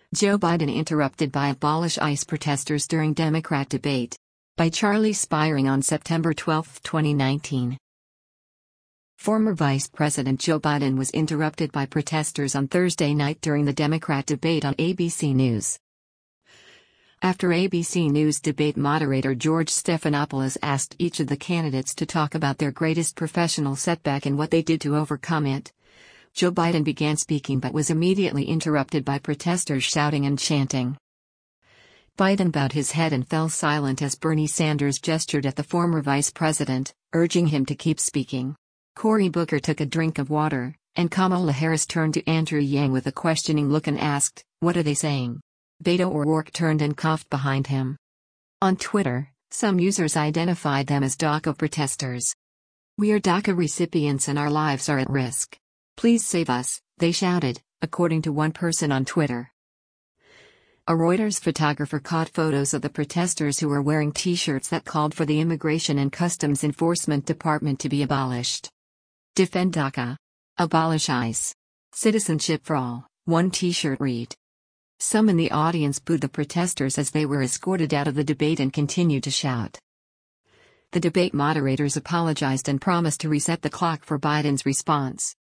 Joe Biden interrupted by Abolish ICE protesters during Democrat debate. By Charlie Spiring on September 12, 2019. Former Vice President Joe Biden was interrupted by protesters on Thursday night during the Democrat debate on ABC News. After ABC News debate moderator George Stephanopoulos asked each of the candidates to talk about their greatest professional setback and what they did to overcome it, Joe Biden began speaking but was immediately interrupted by protesters shouting and chanting. Biden bowed his head and fell silent as Bernie Sanders gestured at the former vice president, urging him to keep speaking. Cory Booker took a drink of water, and Kamala Harris turned to Andrew Yang with a questioning look and asked, "What are they saying?" Beto O'Rourke turned and coughed behind him. On Twitter, some users identified them as DACA protesters. "We are DACA recipients and our lives are at risk. Please save us," they shouted, according to one person on Twitter. A Reuters photographer caught photos of the protesters who were wearing T-shirts that called for the Immigration and Customs Enforcement Department to be abolished. Defend DACA. Abolish ICE. Citizenship for all, one T-shirt read. Some in the audience booed the protesters as they were escorted out of the debate and continued to shout. The debate moderators apologized and promised to reset the clock for Biden's response.